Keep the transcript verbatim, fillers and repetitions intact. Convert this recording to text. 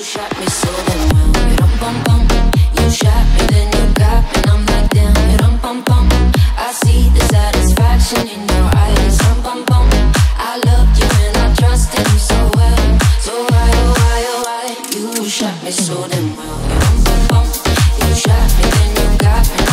shot me so damn well. You dum bum bum. You shot me, then you got me, and I'm like damn. You dum bum bum. I see the satisfaction in your eyes. Dum bum bum. I loved you and I trusted you so well. So why, oh why, oh why? You shot me so damn well. You dum bum bum. You shot me, then you got me.